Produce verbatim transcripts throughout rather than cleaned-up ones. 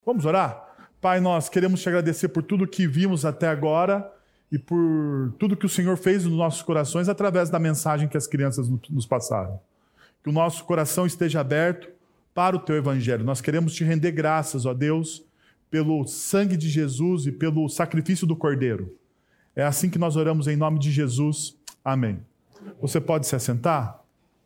Vamos orar? Pai, nós queremos te agradecer por tudo que vimos até agora e por tudo que o Senhor fez nos nossos corações através da mensagem que as crianças nos passaram. Que o nosso coração esteja aberto para o teu evangelho. Nós queremos te render graças, ó Deus, pelo sangue de Jesus e pelo sacrifício do Cordeiro. É assim que nós oramos em nome de Jesus. Amém. Você pode se assentar?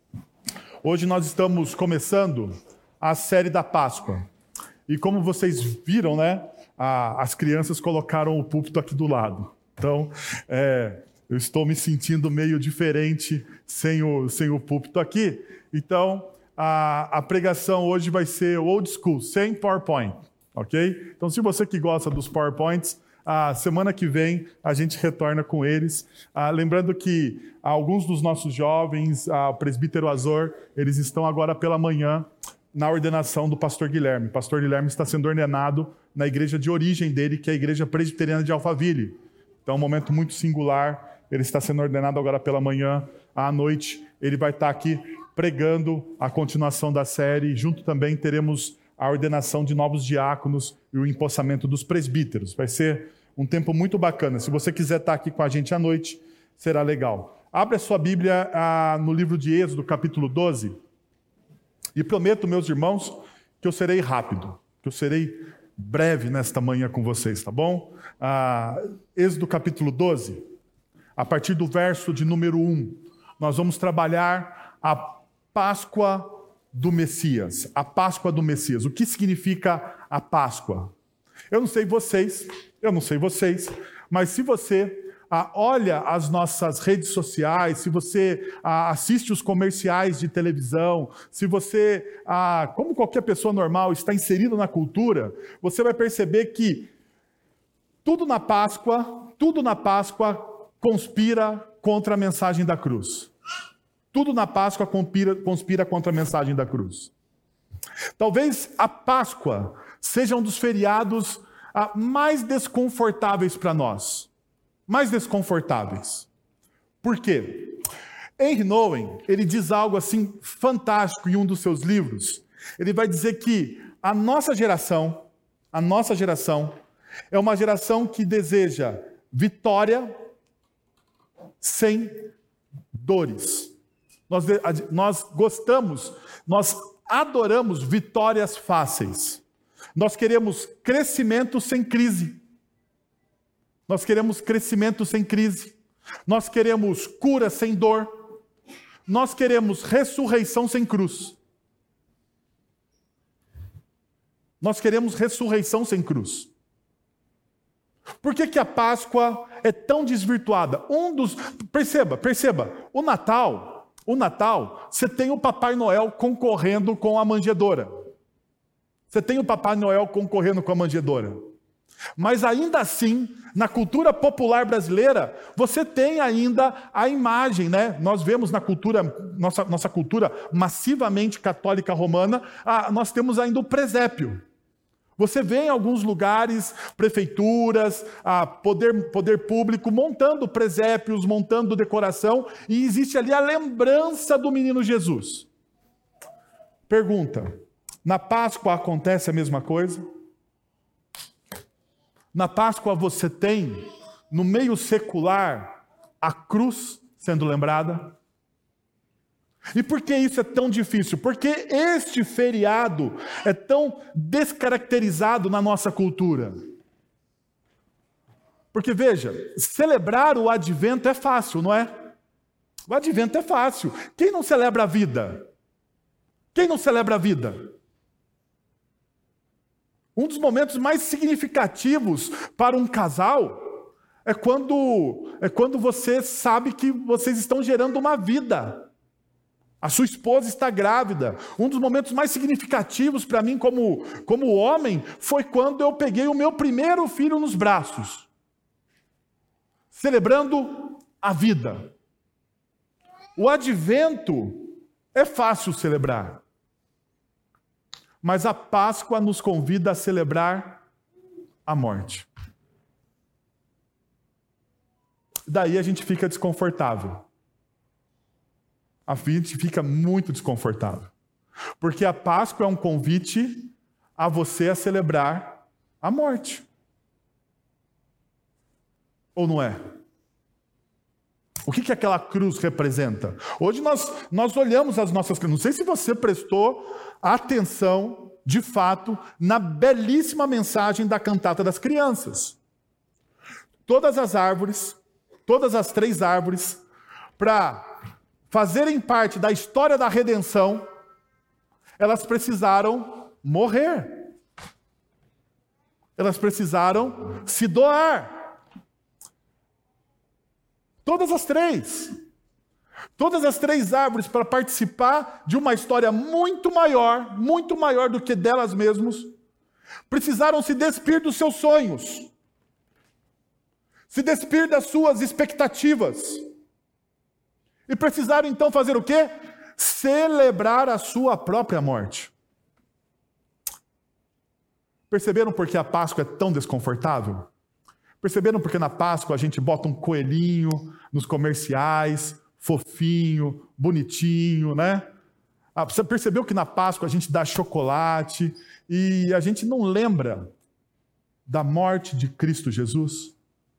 Hoje nós estamos começando a série da Páscoa. E como vocês viram, né, a, as crianças colocaram o púlpito aqui do lado. Então, é, eu estou me sentindo meio diferente sem o, sem o púlpito aqui. Então, a, a pregação hoje vai ser old school, sem PowerPoint, ok? Então, se você que gosta dos PowerPoints, a semana que vem a gente retorna com eles. Ah, lembrando que alguns dos nossos jovens, ah, o presbítero Azor, eles estão agora pela manhã na ordenação do pastor Guilherme. O pastor Guilherme está sendo ordenado na igreja de origem dele, que é a igreja presbiteriana de Alphaville. Então é um momento muito singular. Ele está sendo ordenado agora pela manhã. À noite ele vai estar aqui pregando a continuação da série. Junto também teremos a ordenação de novos diáconos e o empossamento dos presbíteros. Vai ser um tempo muito bacana. Se você quiser estar aqui com a gente à noite, será legal. Abra a sua Bíblia ah, no livro de Êxodo, capítulo doze. E prometo, meus irmãos, que eu serei rápido, que eu serei breve nesta manhã com vocês, tá bom? Ah, Êxodo, capítulo doze, a partir do verso de número um, nós vamos trabalhar a Páscoa do Messias, a Páscoa do Messias. O que significa a Páscoa? Eu não sei vocês, eu não sei vocês, mas se você ah, olha as nossas redes sociais, se você ah, assiste os comerciais de televisão, se você, ah, como qualquer pessoa normal, está inserido na cultura, você vai perceber que tudo na Páscoa, tudo na Páscoa conspira contra a mensagem da cruz. Tudo na Páscoa conspira, conspira contra a mensagem da cruz. Talvez a Páscoa seja um dos feriados ah, mais desconfortáveis para nós. Mais desconfortáveis. Por quê? Henry Nouwen, ele diz algo assim fantástico em um dos seus livros. Ele vai dizer que a nossa geração, a nossa geração, é uma geração que deseja vitória sem dores. Nós, nós gostamos, nós adoramos vitórias fáceis. Nós queremos crescimento sem crise. Nós queremos crescimento sem crise. Nós queremos cura sem dor. Nós queremos ressurreição sem cruz. Nós queremos ressurreição sem cruz. Por que que a Páscoa é tão desvirtuada? Um dos, perceba, perceba, o Natal, o Natal, você tem o Papai Noel concorrendo com a manjedoura. Você tem o Papai Noel concorrendo com a manjedoura. Mas ainda assim, na cultura popular brasileira, você tem ainda a imagem, né? Nós vemos na cultura, nossa, nossa cultura massivamente católica romana, ah, nós temos ainda o presépio. Você vê em alguns lugares, prefeituras, ah, poder, poder público, montando presépios, montando decoração, e existe ali a lembrança do menino Jesus. Pergunta, na Páscoa acontece a mesma coisa? Na Páscoa você tem, no meio secular, a cruz sendo lembrada. E por que isso é tão difícil? Porque este feriado é tão descaracterizado na nossa cultura. Porque veja, celebrar o advento é fácil, não é? O advento é fácil. Quem não celebra a vida? Quem não celebra a vida? Um dos momentos mais significativos para um casal é quando, é quando você sabe que vocês estão gerando uma vida. A sua esposa está grávida. Um dos momentos mais significativos para mim como, como homem foi quando eu peguei o meu primeiro filho nos braços. Celebrando a vida. O advento é fácil celebrar. Mas a Páscoa nos convida a celebrar a morte. Daí a gente fica desconfortável. A gente fica muito desconfortável. Porque a Páscoa é um convite a você a celebrar A morte. Ou não é? O que, que aquela cruz representa? Hoje nós, nós olhamos as nossas cruzes. Não sei se você prestou atenção, de fato, na belíssima mensagem da cantata das crianças. Todas as árvores, todas as três árvores, para fazerem parte da história da redenção, elas precisaram morrer. Elas precisaram se doar. Todas as três. Todas as três árvores para participar de uma história muito maior, muito maior do que delas mesmas, precisaram se despir dos seus sonhos, se despir das suas expectativas. E precisaram então fazer o quê? Celebrar a sua própria morte. Perceberam por que a Páscoa é tão desconfortável? Perceberam porque na Páscoa a gente bota um coelhinho nos comerciais, fofinho, bonitinho, né? Ah, você percebeu que na Páscoa a gente dá chocolate e a gente não lembra da morte de Cristo Jesus?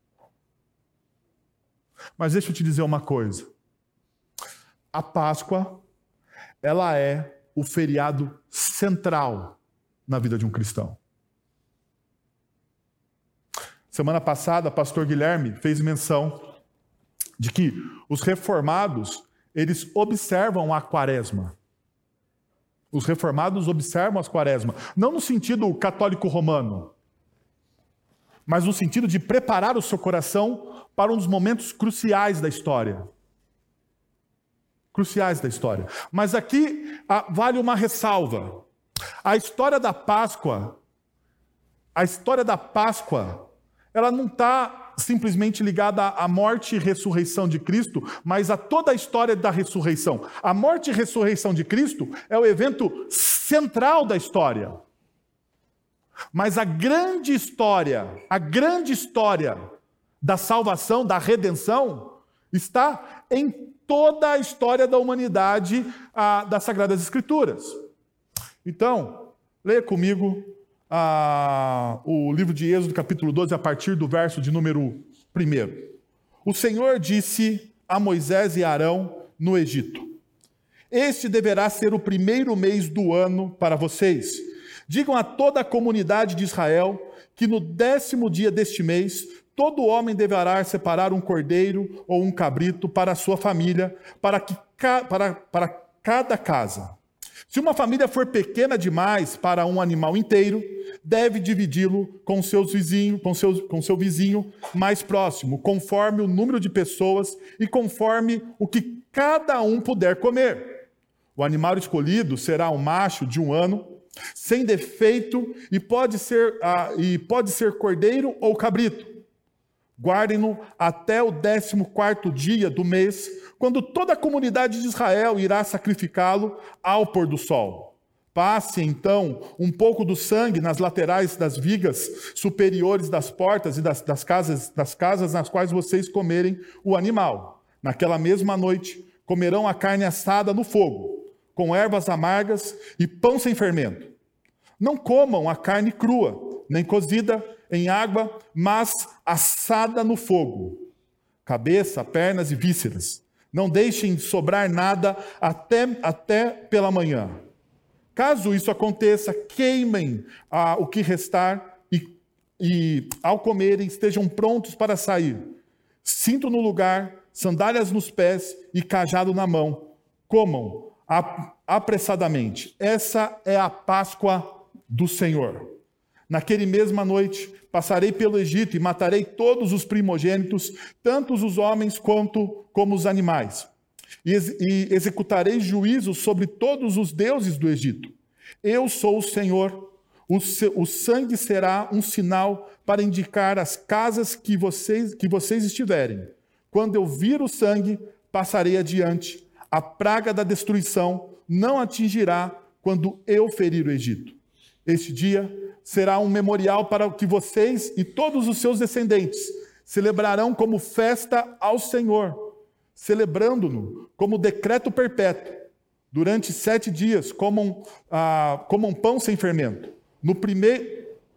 Mas deixa eu te dizer uma coisa. A Páscoa, ela é o feriado central na vida de um cristão. Semana passada, o pastor Guilherme fez menção de que os reformados, eles observam a quaresma. Os reformados observam as quaresma, não no sentido católico romano, mas no sentido de preparar o seu coração para um dos momentos cruciais da história. Cruciais da história. Mas aqui ah, vale uma ressalva. A história da Páscoa, a história da Páscoa, ela não está simplesmente ligada à morte e ressurreição de Cristo, mas a toda a história da ressurreição. A morte e ressurreição de Cristo é o evento central da história. Mas a grande história, a grande história da salvação, da redenção, está em toda a história da humanidade a, das Sagradas Escrituras. Então, leia comigo Ah, o livro de Êxodo, capítulo doze, a partir do verso de número um. O Senhor disse a Moisés e Arão no Egito: Este deverá ser o primeiro mês do ano para vocês. Digam a toda a comunidade de Israel que no décimo dia deste mês, todo homem deverá separar um cordeiro ou um cabrito para a sua família, para, que, para, para cada casa. Se uma família for pequena demais para um animal inteiro, deve dividi-lo com seus vizinhos, com seu, com seu vizinho mais próximo, conforme o número de pessoas e conforme o que cada um puder comer. O animal escolhido será um macho de um ano, sem defeito, e pode ser, ah, e pode ser cordeiro ou cabrito. Guardem-no até o décimo quarto dia do mês, quando toda a comunidade de Israel irá sacrificá-lo ao pôr do sol. Passe, então, um pouco do sangue nas laterais das vigas superiores das portas e das, das, casas, das casas nas quais vocês comerem o animal. Naquela mesma noite, comerão a carne assada no fogo, com ervas amargas e pão sem fermento. Não comam a carne crua, nem cozida em água, mas assada no fogo. Cabeça, pernas e vísceras. Não deixem sobrar nada até, até pela manhã. Caso isso aconteça, queimem ah, o que restar e, e, ao comerem, estejam prontos para sair. Cinto no lugar, sandálias nos pés e cajado na mão. Comam apressadamente. Essa é a Páscoa do Senhor. Naquele mesma noite, passarei pelo Egito e matarei todos os primogênitos, tanto os homens quanto como os animais. E, ex- e executarei juízo sobre todos os deuses do Egito. Eu sou o Senhor. O, se- o sangue será um sinal para indicar as casas que vocês, que vocês estiverem. Quando eu vir o sangue, passarei adiante. A praga da destruição não atingirá quando eu ferir o Egito. Este dia será um memorial para que vocês e todos os seus descendentes celebrarão como festa ao Senhor, celebrando-no como decreto perpétuo. Durante sete dias comam, ah, comam pão sem fermento. No, prime...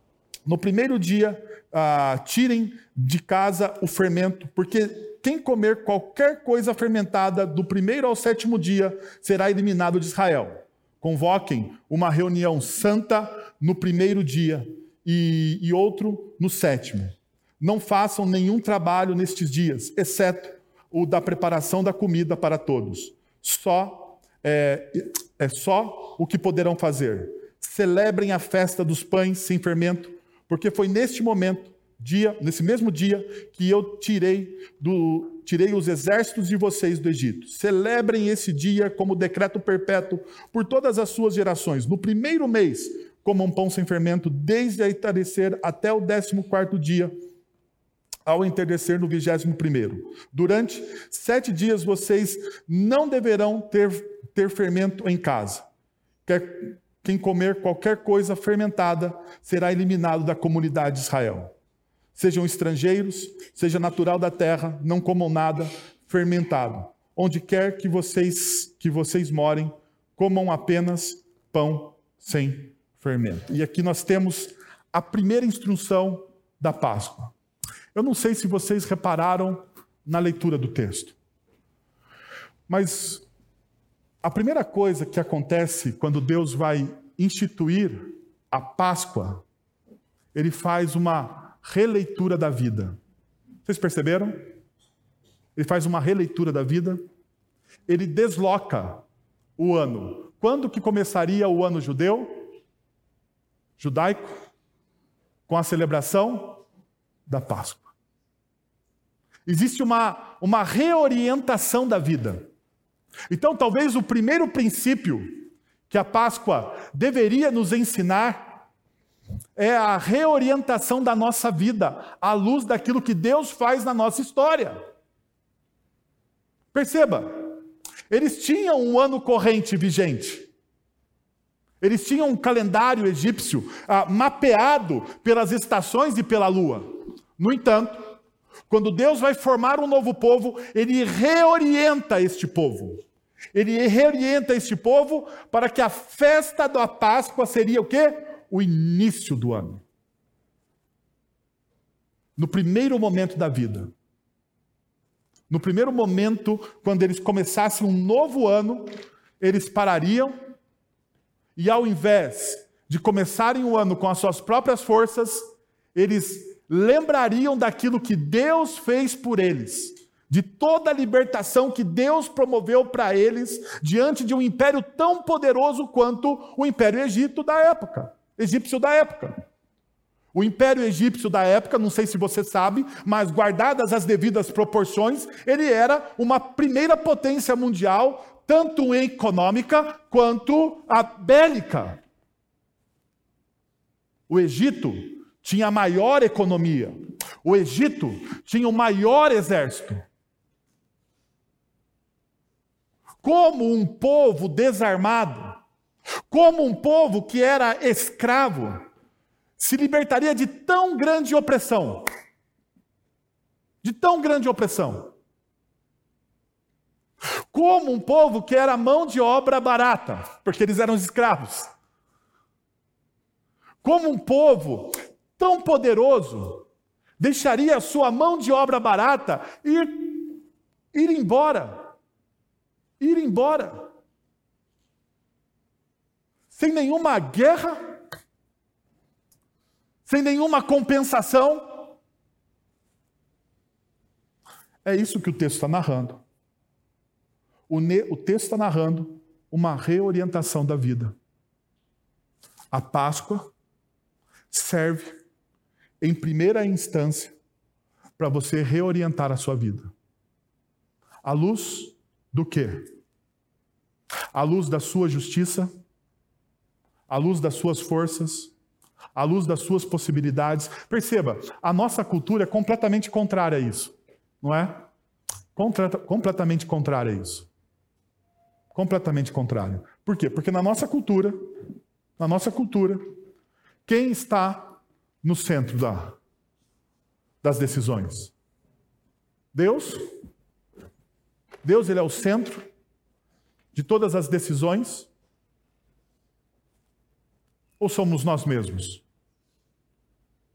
No primeiro dia, ah, tirem de casa o fermento, porque quem comer qualquer coisa fermentada do primeiro ao sétimo dia será eliminado de Israel. Convoquem uma reunião santa no primeiro dia e, e outro no sétimo. Não façam nenhum trabalho nestes dias, exceto o da preparação da comida para todos. Só é, é só o que poderão fazer. Celebrem a festa dos pães sem fermento, porque foi neste momento, dia, nesse mesmo dia, que eu tirei, do, tirei os exércitos de vocês do Egito. Celebrem esse dia como decreto perpétuo por todas as suas gerações. No primeiro mês, comam pão sem fermento, desde a entardecer até o décimo quarto dia, ao entardecer no vigésimo primeiro. Durante sete dias vocês não deverão ter, ter fermento em casa. Quer, quem comer qualquer coisa fermentada será eliminado da comunidade de Israel. Sejam estrangeiros, seja natural da terra, não comam nada fermentado. Onde quer que vocês, que vocês morem, comam apenas pão sem fermento. E aqui nós temos a primeira instrução da Páscoa. Eu não sei se vocês repararam na leitura do texto, mas a primeira coisa que acontece quando Deus vai instituir a Páscoa, ele faz uma releitura da vida. Vocês perceberam? Ele faz uma releitura da vida. Ele desloca o ano. Quando que começaria o ano judeu? Judaico? Com a celebração da Páscoa. Existe uma, uma reorientação da vida. Então, talvez o primeiro princípio que a Páscoa deveria nos ensinar é a reorientação da nossa vida à luz daquilo que Deus faz na nossa história. Perceba, eles tinham um ano corrente vigente. Eles tinham um calendário egípcio ah, mapeado pelas estações e pela lua. No entanto, quando Deus vai formar um novo povo, ele reorienta este povo. Ele reorienta este povo para que a festa da Páscoa seria o quê? O início do ano. No primeiro momento da vida. No primeiro momento, quando eles começassem um novo ano, eles parariam e, ao invés de começarem o ano com as suas próprias forças, eles lembrariam daquilo que Deus fez por eles, de toda a libertação que Deus promoveu para eles diante de um império tão poderoso quanto o Império Egito da época, egípcio da época. O Império Egípcio da época, não sei se você sabe, mas guardadas as devidas proporções, ele era uma primeira potência mundial, tanto econômica quanto a bélica. O Egito tinha a maior economia. O Egito tinha o maior exército. Como um povo desarmado, como um povo que era escravo, se libertaria de tão grande opressão? De tão grande opressão. Como um povo que era mão de obra barata, porque eles eram escravos. Como um povo tão poderoso deixaria a sua mão de obra barata e ir, ir embora. Ir embora. Sem nenhuma guerra, sem nenhuma compensação. É isso que o texto está narrando. O, ne- o texto está narrando uma reorientação da vida. A Páscoa serve, em primeira instância, para você reorientar a sua vida. À luz do quê? À luz da sua justiça, à luz das suas forças, à luz das suas possibilidades. Perceba, a nossa cultura é completamente contrária a isso, não é? Contra- completamente contrária a isso. Completamente contrária. Por quê? Porque na nossa cultura, na nossa cultura, quem está no centro da, das decisões? Deus. Deus, ele é o centro de todas as decisões? Ou somos nós mesmos?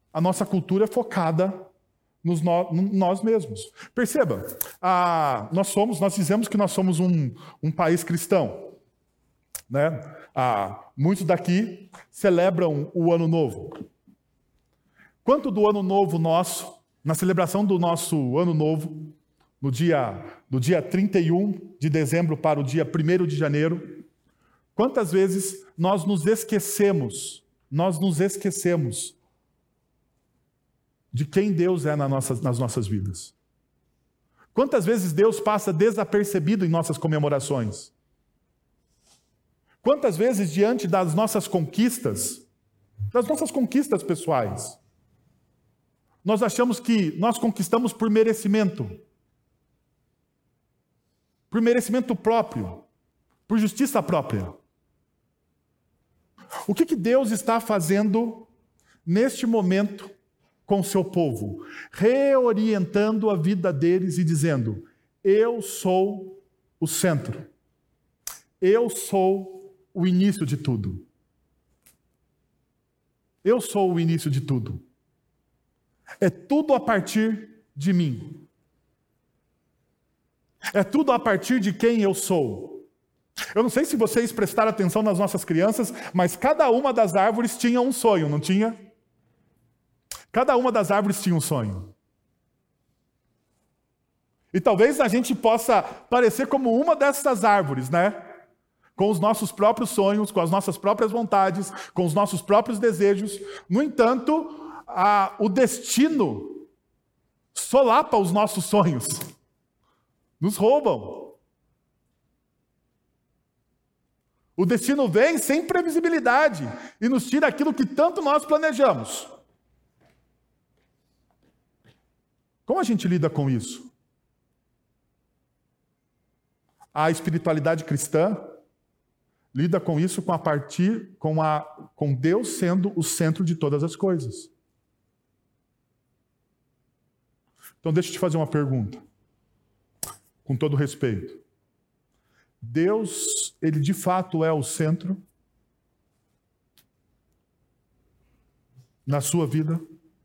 a nossa cultura é focada nos no, nós mesmos. Perceba, ah, nós somos, nós dizemos que nós somos um, um país cristão, né? Ah, muitos daqui celebram o Ano Novo. Quanto do Ano Novo nosso, na celebração do nosso Ano Novo, no dia, do dia trinta e um de dezembro para o dia primeiro de janeiro, quantas vezes nós nos esquecemos, nós nos esquecemos de quem Deus é nas nossas, nas nossas vidas? Quantas vezes Deus passa desapercebido em nossas comemorações? Quantas vezes, diante das nossas conquistas, das nossas conquistas pessoais, nós achamos que nós conquistamos por merecimento, por merecimento próprio, por justiça própria? O que que Deus está fazendo neste momento com o seu povo? Reorientando a vida deles e dizendo: eu sou o centro, eu sou o início de tudo. Eu sou o início de tudo. É tudo a partir de mim. É tudo a partir de quem eu sou. Eu não sei se vocês prestaram atenção nas nossas crianças, mas cada uma das árvores tinha um sonho, não tinha? Cada uma das árvores tinha um sonho. E talvez a gente possa parecer como uma dessas árvores, né? Com os nossos próprios sonhos, com as nossas próprias vontades, com os nossos próprios desejos. No entanto, a, o destino solapa os nossos sonhos. Nos roubam. O destino vem sem previsibilidade e nos tira aquilo que tanto nós planejamos. Como a gente lida com isso? A espiritualidade cristã lida com isso com a partir com a com Deus sendo o centro de todas as coisas. Então deixa eu te fazer uma pergunta, com todo respeito. Deus, ele de fato é o centro na sua vida?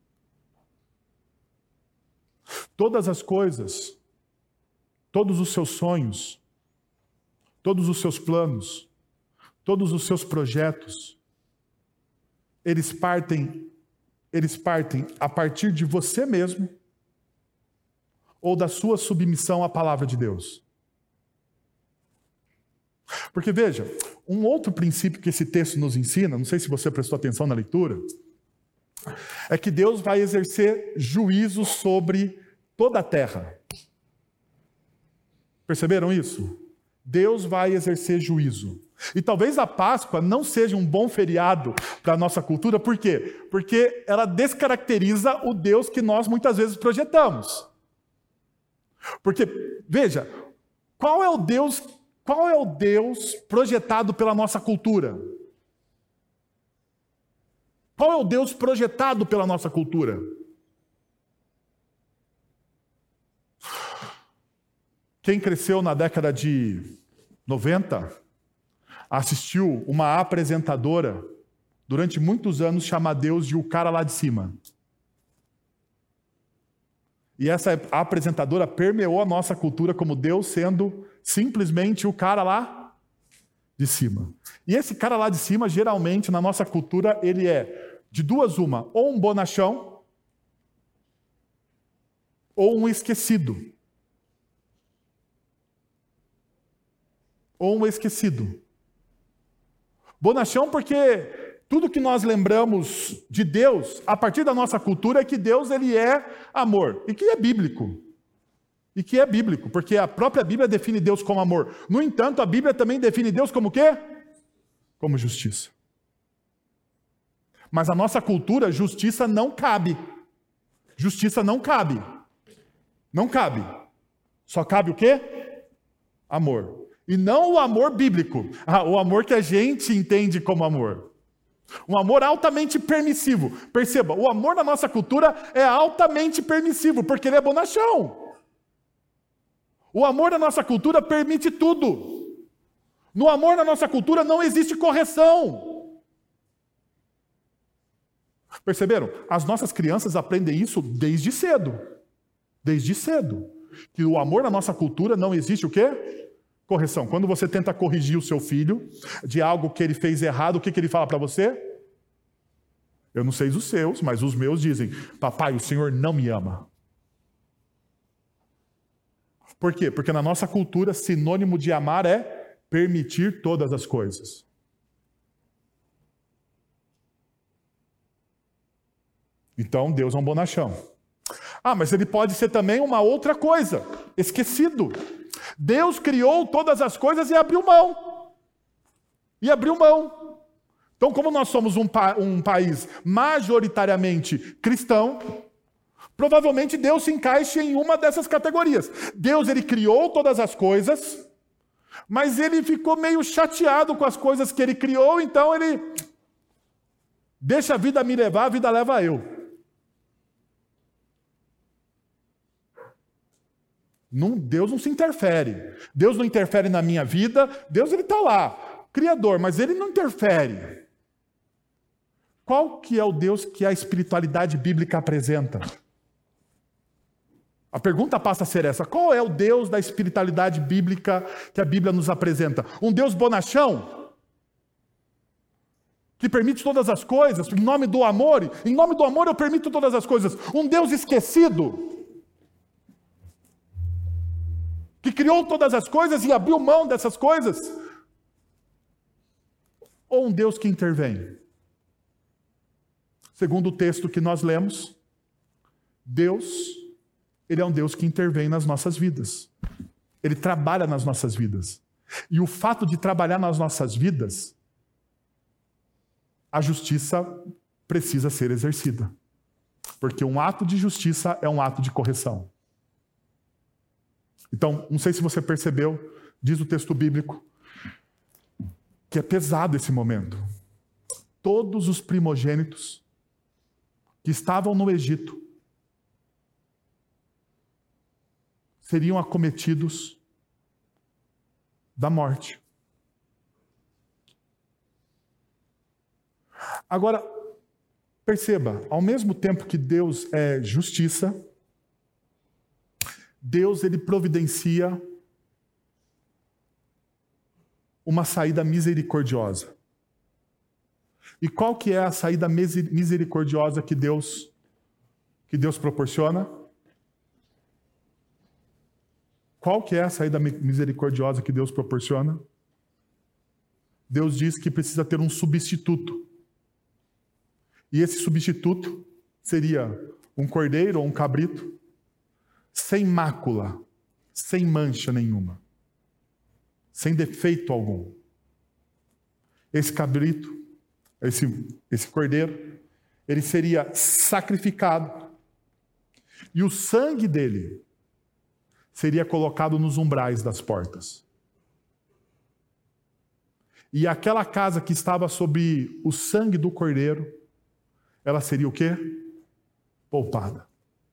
Todas as coisas, todos os seus sonhos, todos os seus planos, todos os seus projetos, eles partem, eles partem a partir de você mesmo ou da sua submissão à palavra de Deus? Porque veja, um outro princípio que esse texto nos ensina, não sei se você prestou atenção na leitura, é que Deus vai exercer juízo sobre toda a terra. Perceberam isso? Deus vai exercer juízo. E talvez a Páscoa não seja um bom feriado para a nossa cultura, por quê? Porque ela descaracteriza o Deus que nós muitas vezes projetamos. Porque, veja, qual é o Deus, qual é o Deus projetado pela nossa cultura? Qual é o Deus projetado pela nossa cultura? Quem cresceu na década de noventa assistiu uma apresentadora durante muitos anos chamar Deus de o cara lá de cima. E essa apresentadora permeou a nossa cultura como Deus sendo simplesmente o cara lá de cima. E esse cara lá de cima, geralmente, na nossa cultura, ele é de duas uma, ou um bonachão, ou um esquecido. Ou um esquecido. Bonachão porque tudo que nós lembramos de Deus, a partir da nossa cultura, é que Deus ele é amor. E que é bíblico. E que é bíblico, porque a própria Bíblia define Deus como amor. No entanto, a Bíblia também define Deus como o quê? Como justiça. Mas a nossa cultura, justiça não cabe. Justiça não cabe. Não cabe. Só cabe o quê? Amor. E não o amor bíblico. Ah, o amor que a gente entende como amor. Um amor altamente permissivo. Perceba, o amor na nossa cultura é altamente permissivo, porque ele é bonachão. O amor na nossa cultura permite tudo. No amor na nossa cultura não existe correção. Perceberam? As nossas crianças aprendem isso desde cedo. Desde cedo. Que o amor na nossa cultura não existe o quê? Correção. Quando você tenta corrigir o seu filho de algo que ele fez errado, o que, que ele fala para você? Eu não sei os seus, mas os meus dizem: papai, o Senhor não me ama. Por quê? Porque na nossa cultura, sinônimo de amar é permitir todas as coisas. Então, Deus é um bonachão. Ah, mas ele pode ser também uma outra coisa, esquecido. Deus criou todas as coisas e abriu mão. E abriu mão. Então, como nós somos um, pa- um país majoritariamente cristão, provavelmente Deus se encaixa em uma dessas categorias. Deus, ele criou todas as coisas, mas ele ficou meio chateado com as coisas que ele criou, então ele deixa a vida me levar, a vida leva eu. Não, Deus não se interfere. Deus não interfere na minha vida. Deus, ele está lá, criador, mas ele não interfere. Qual que é o Deus que a espiritualidade bíblica apresenta? A pergunta passa a ser essa: qual é o Deus da espiritualidade bíblica que a Bíblia nos apresenta? Um Deus bonachão? Que permite todas as coisas, em nome do amor? Em nome do amor eu permito todas as coisas. Um Deus esquecido? Que criou todas as coisas e abriu mão dessas coisas? Ou um Deus que intervém? Segundo o texto que nós lemos, Deus, ele é um Deus que intervém nas nossas vidas. Ele trabalha nas nossas vidas. E o fato de trabalhar nas nossas vidas, a justiça precisa ser exercida. Porque um ato de justiça é um ato de correção. Então, não sei se você percebeu, diz o texto bíblico, que é pesado esse momento. Todos os primogênitos que estavam no Egito seriam acometidos da morte. Agora, perceba, ao mesmo tempo que Deus é justiça, Deus, ele providencia uma saída misericordiosa. E qual que é a saída misericordiosa que Deus, que Deus proporciona? Qual que é a saída misericordiosa que Deus proporciona? Deus diz que precisa ter um substituto. E esse substituto seria um cordeiro ou um cabrito, sem mácula, sem mancha nenhuma, sem defeito algum. Esse cabrito, esse, esse cordeiro, ele seria sacrificado e o sangue dele seria colocado nos umbrais das portas. E aquela casa que estava sob o sangue do cordeiro, ela seria o quê? Poupada.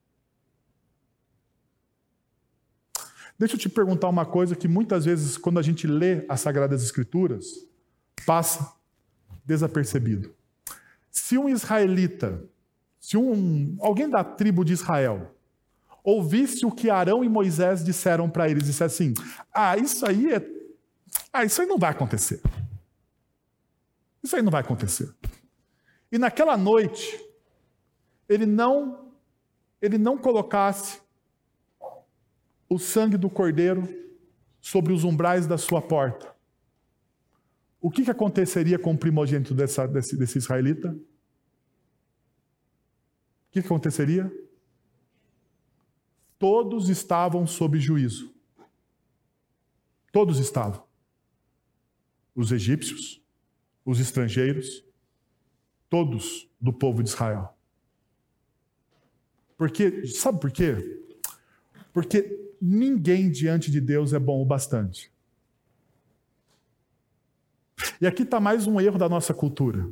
Deixa eu te perguntar uma coisa que muitas vezes, quando a gente lê as Sagradas Escrituras, passa desapercebido. Se um israelita, se um, alguém da tribo de Israel, ouvisse o que Arão e Moisés disseram para eles, disse assim: ah, isso aí é... Ah, isso aí não vai acontecer. Isso aí não vai acontecer. E naquela noite, ele não, ele não colocasse o sangue do cordeiro sobre os umbrais da sua porta, o que, que aconteceria com o primogênito dessa, desse, desse israelita? O que, que aconteceria? Todos estavam sob juízo. Todos estavam. Os egípcios, os estrangeiros, todos do povo de Israel. Porque, sabe por quê? Porque ninguém diante de Deus é bom o bastante. E aqui está mais um erro da nossa cultura.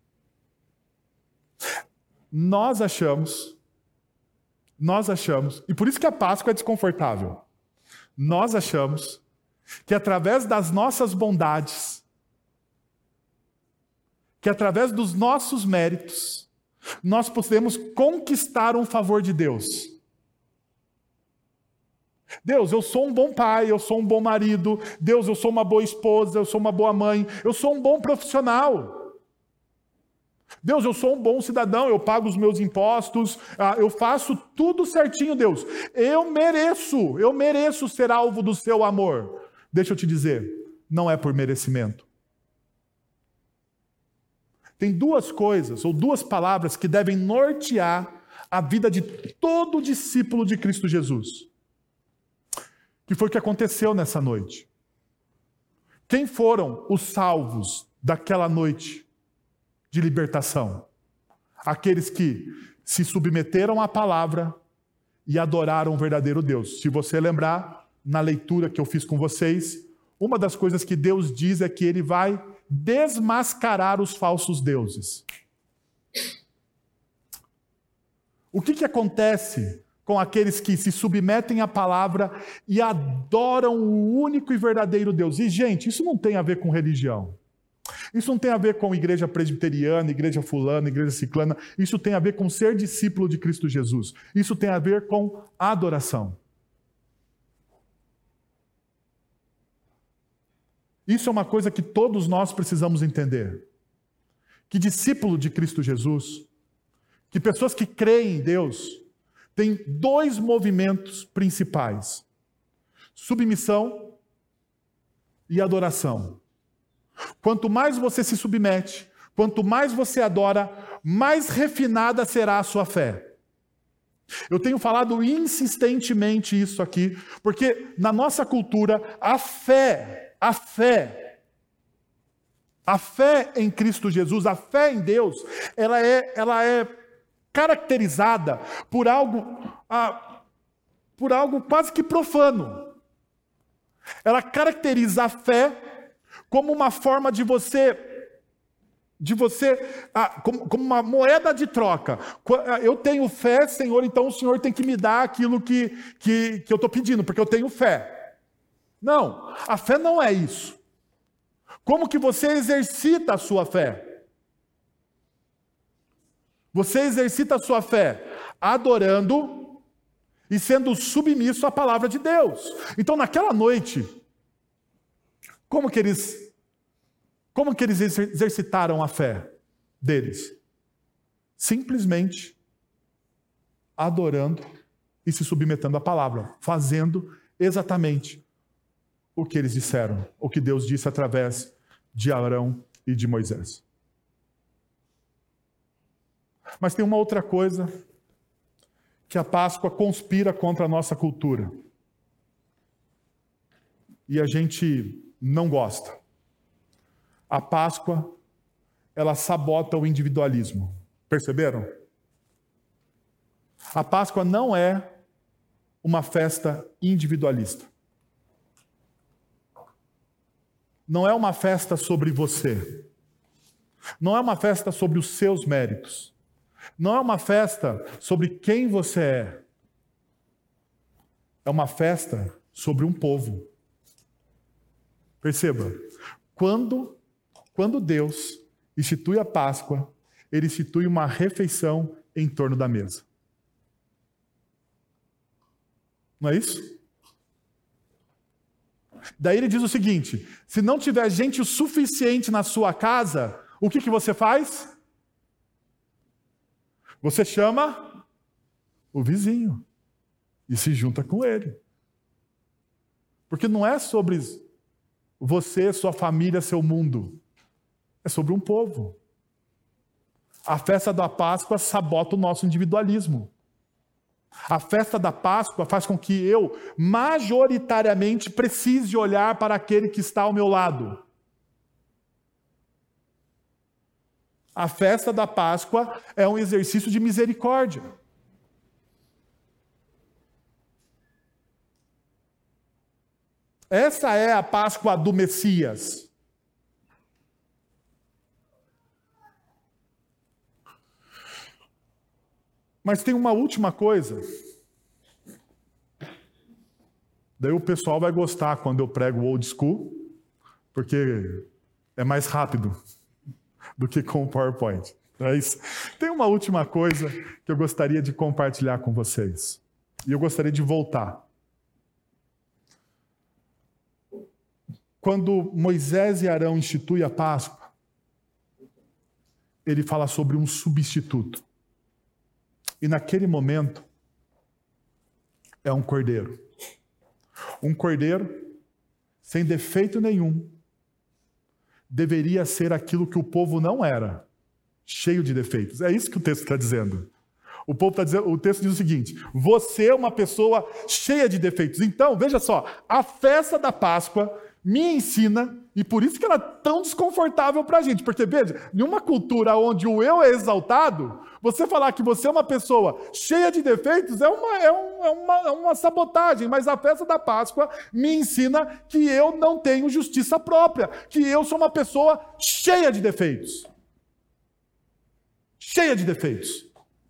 Nós achamos, nós achamos, e por isso que a Páscoa é desconfortável, nós achamos que através das nossas bondades, que através dos nossos méritos, nós podemos conquistar um favor de Deus. Deus, eu sou um bom pai, eu sou um bom marido. Deus, eu sou uma boa esposa, eu sou uma boa mãe, eu sou um bom profissional. Deus, eu sou um bom cidadão, eu pago os meus impostos, eu faço tudo certinho, Deus. Eu mereço, eu mereço ser alvo do seu amor. Deixa eu te dizer, não é por merecimento. Tem duas coisas, ou duas palavras que devem nortear a vida de todo discípulo de Cristo Jesus. Que foi o que aconteceu nessa noite. Quem foram os salvos daquela noite de libertação? Aqueles que se submeteram à palavra e adoraram o verdadeiro Deus. Se você lembrar, na leitura que eu fiz com vocês, uma das coisas que Deus diz é que Ele vai desmascarar os falsos deuses. O que que acontece com aqueles que se submetem à palavra e adoram o único e verdadeiro Deus? E, gente, isso não tem a ver com religião. Isso não tem a ver com igreja presbiteriana, igreja fulana, igreja ciclana. Isso tem a ver com ser discípulo de Cristo Jesus. Isso tem a ver com adoração. Isso é uma coisa que todos nós precisamos entender. Que discípulo de Cristo Jesus, que pessoas que creem em Deus, têm dois movimentos principais: submissão e adoração. Quanto mais você se submete, quanto mais você adora, mais refinada será a sua fé. Eu tenho falado insistentemente isso aqui, porque na nossa cultura, a fé, a fé, a fé em Cristo Jesus, a fé em Deus, ela é, ela é caracterizada por algo, ah, por algo quase que profano. Ela caracteriza a fé como uma forma de você, de você, ah, como, como uma moeda de troca. Eu tenho fé, Senhor, então o Senhor tem que me dar aquilo que, que, que eu estou pedindo, porque eu tenho fé. Não, a fé não é isso. Como que você exercita a sua fé? Você exercita a sua fé adorando e sendo submisso à palavra de Deus. Então, naquela noite, como que eles, como que eles exercitaram a fé deles? Simplesmente adorando e se submetendo à palavra, fazendo exatamente o que eles disseram, o que Deus disse através de Arão e de Moisés. Mas tem uma outra coisa que a Páscoa conspira contra a nossa cultura. E a gente não gosta. A Páscoa, ela sabota o individualismo. Perceberam? A Páscoa não é uma festa individualista. Não é uma festa sobre você. Não é uma festa sobre os seus méritos. Não é uma festa sobre quem você é. É uma festa sobre um povo. Perceba, quando, quando Deus institui a Páscoa, Ele institui uma refeição em torno da mesa. Não é isso? Daí Ele diz o seguinte: se não tiver gente o suficiente na sua casa, o que, que você faz? Você chama o vizinho e se junta com ele. Porque não é sobre você, sua família, seu mundo. É sobre um povo. A festa da Páscoa sabota o nosso individualismo. A festa da Páscoa faz com que eu, majoritariamente, precise olhar para aquele que está ao meu lado. A festa da Páscoa é um exercício de misericórdia. Essa é a Páscoa do Messias. Mas tem uma última coisa. Daí o pessoal vai gostar quando eu prego old school, porque é mais rápido do que com o PowerPoint. É isso. Tem uma última coisa que eu gostaria de compartilhar com vocês. E eu gostaria de voltar. Quando Moisés e Arão instituem a Páscoa, ele fala sobre um substituto. E naquele momento, é um cordeiro. Um cordeiro sem defeito nenhum. Deveria ser aquilo que o povo não era, cheio de defeitos. É isso que o texto está dizendo. O povo está dizendo, o texto diz o seguinte: você é uma pessoa cheia de defeitos. Então, veja só, a festa da Páscoa me ensina, e por isso que ela é tão desconfortável para a gente, porque veja, em uma cultura onde o eu é exaltado, você falar que você é uma pessoa cheia de defeitos é uma, é um, é uma, é uma sabotagem, mas a festa da Páscoa me ensina que eu não tenho justiça própria, que eu sou uma pessoa cheia de defeitos. Cheia de defeitos.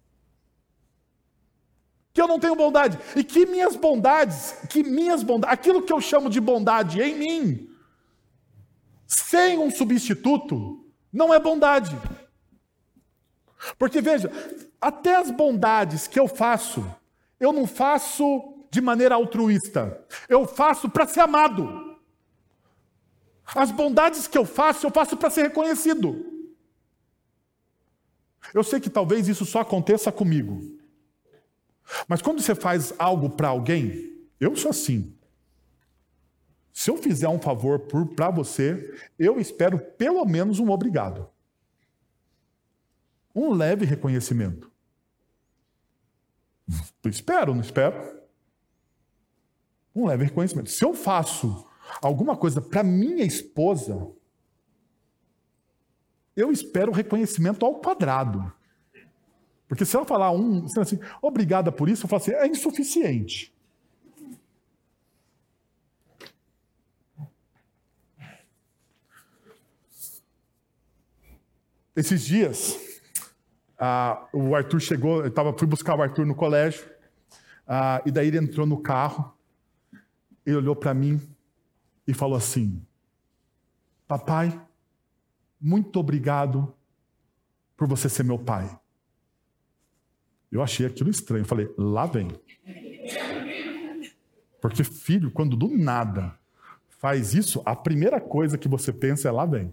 Que eu não tenho bondade, e que minhas bondades, que minhas bondades, aquilo que eu chamo de bondade em mim, sem um substituto, não é bondade. Porque veja, até as bondades que eu faço, eu não faço de maneira altruísta, eu faço para ser amado. As bondades que eu faço, eu faço para ser reconhecido. Eu sei que talvez isso só aconteça comigo. Mas quando você faz algo para alguém, eu sou assim. Se eu fizer um favor para você, eu espero pelo menos um obrigado. Um leve reconhecimento. Eu espero, não espero? Um leve reconhecimento. Se eu faço alguma coisa para minha esposa, eu espero reconhecimento ao quadrado. Porque se ela falar um, assim, obrigada por isso, eu falo assim, é insuficiente. Esses dias, ah, o Arthur chegou, eu tava, fui buscar o Arthur no colégio, ah, e daí ele entrou no carro, ele olhou para mim e falou assim, papai, muito obrigado por você ser meu pai. Eu achei aquilo estranho. Eu falei, lá vem. Porque filho, quando do nada faz isso, a primeira coisa que você pensa é lá vem.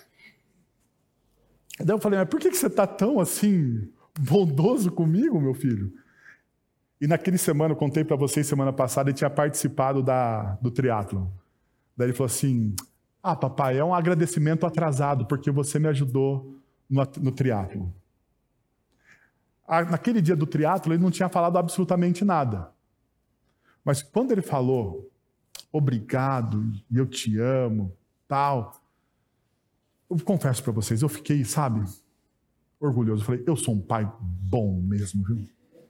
Daí eu falei, mas por que você está tão assim bondoso comigo, meu filho? E naquele semana, eu contei para vocês, semana passada, ele tinha participado da, do triatlon. Daí ele falou assim, ah, papai, é um agradecimento atrasado, porque você me ajudou no, no triatlon. Naquele dia do triatlo, ele não tinha falado absolutamente nada. Mas quando ele falou, obrigado, eu te amo, tal, eu confesso para vocês, eu fiquei, sabe, orgulhoso. Eu falei, eu sou um pai bom mesmo, viu?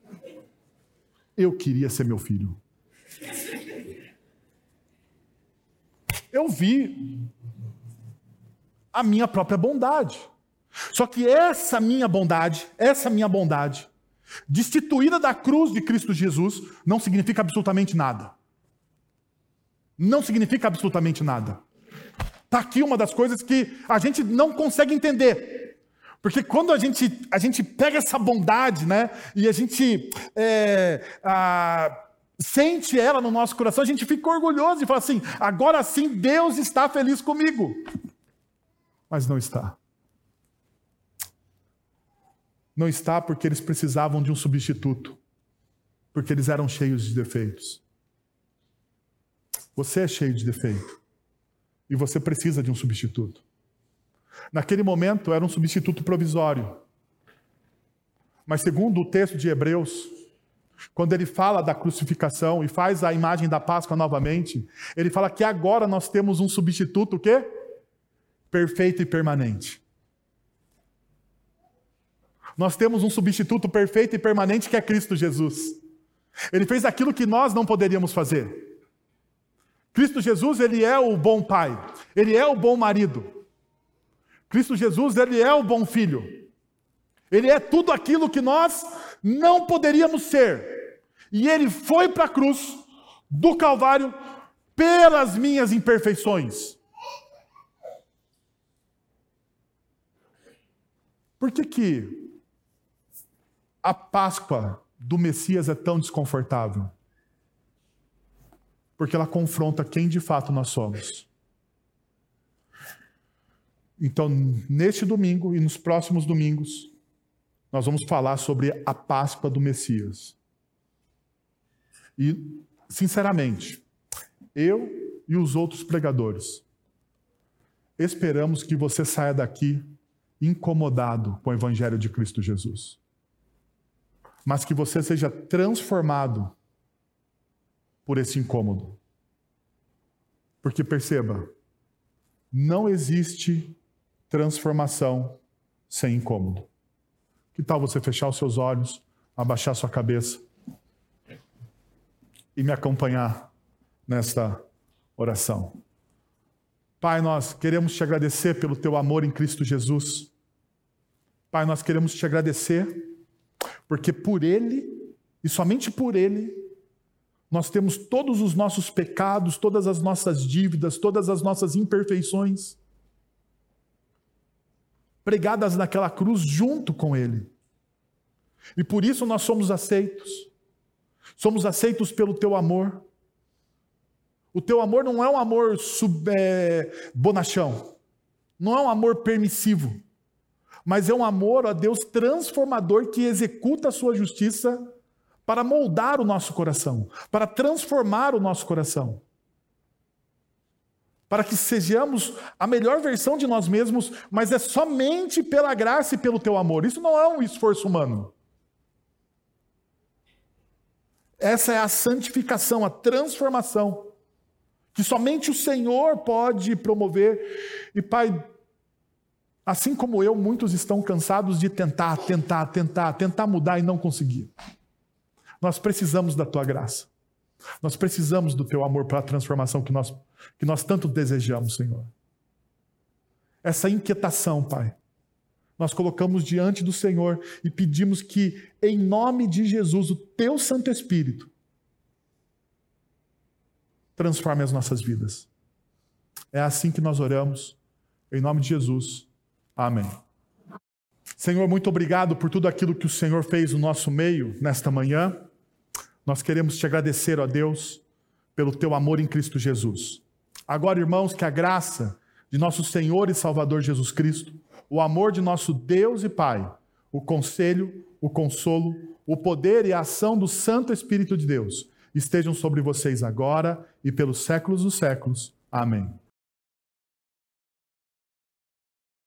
Eu queria ser meu filho. Eu vi a minha própria bondade. Só que essa minha bondade, essa minha bondade, destituída da cruz de Cristo Jesus, não significa absolutamente nada. Não significa absolutamente nada. Está aqui uma das coisas que a gente não consegue entender. Porque quando a gente, a gente pega essa bondade, né, e a gente é, a, sente ela no nosso coração, a gente fica orgulhoso e fala assim, agora sim Deus está feliz comigo. Mas não está. Não está porque eles precisavam de um substituto. Porque eles eram cheios de defeitos. Você é cheio de defeito. E você precisa de um substituto. Naquele momento era um substituto provisório. Mas segundo o texto de Hebreus, quando ele fala da crucificação e faz a imagem da Páscoa novamente, ele fala que agora nós temos um substituto o quê? Perfeito e permanente. Nós temos um substituto perfeito e permanente que é Cristo Jesus. Ele fez aquilo que nós não poderíamos fazer. Cristo Jesus, ele é o bom pai. Ele é o bom marido. Cristo Jesus, ele é o bom filho. Ele é tudo aquilo que nós não poderíamos ser. E ele foi para a cruz do Calvário pelas minhas imperfeições. Por que que a Páscoa do Messias é tão desconfortável? Porque ela confronta quem de fato nós somos. Então, neste domingo e nos próximos domingos, nós vamos falar sobre a Páscoa do Messias. E, sinceramente, eu e os outros pregadores esperamos que você saia daqui incomodado com o Evangelho de Cristo Jesus. Mas que você seja transformado por esse incômodo. Porque perceba, não existe transformação sem incômodo. Que tal você fechar os seus olhos, abaixar sua cabeça e me acompanhar nesta oração? Pai, nós queremos te agradecer pelo teu amor em Cristo Jesus. Pai, nós queremos te agradecer porque por Ele, e somente por Ele, nós temos todos os nossos pecados, todas as nossas dívidas, todas as nossas imperfeições pregadas naquela cruz junto com Ele. E por isso nós somos aceitos. Somos aceitos pelo teu amor. O teu amor não é um amor sub, é, bonachão. Não é um amor permissivo. Mas é um amor, ó Deus, transformador que executa a sua justiça para moldar o nosso coração, para transformar o nosso coração. Para que sejamos a melhor versão de nós mesmos, mas é somente pela graça e pelo teu amor. Isso não é um esforço humano. Essa é a santificação, a transformação, que somente o Senhor pode promover. E Pai, assim como eu, muitos estão cansados de tentar, tentar, tentar, tentar mudar e não conseguir. Nós precisamos da tua graça. Nós precisamos do teu amor para a transformação que nós, que nós tanto desejamos, Senhor. Essa inquietação, Pai, nós colocamos diante do Senhor e pedimos que, em nome de Jesus, o teu Santo Espírito transforme as nossas vidas. É assim que nós oramos, em nome de Jesus. Amém. Senhor, muito obrigado por tudo aquilo que o Senhor fez no nosso meio nesta manhã. Nós queremos te agradecer, ó Deus, pelo teu amor em Cristo Jesus. Agora, irmãos, que a graça de nosso Senhor e Salvador Jesus Cristo, o amor de nosso Deus e Pai, o conselho, o consolo, o poder e a ação do Santo Espírito de Deus estejam sobre vocês agora e pelos séculos dos séculos. Amém.